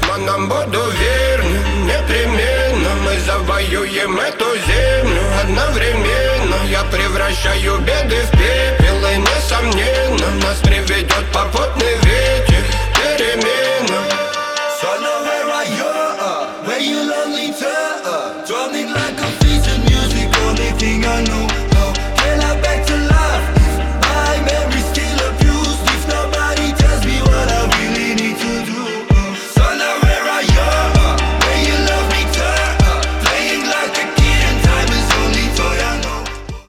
демонам буду верным. Непременно мы завоюем эту землю. Одновременно я превращаю беды в песню.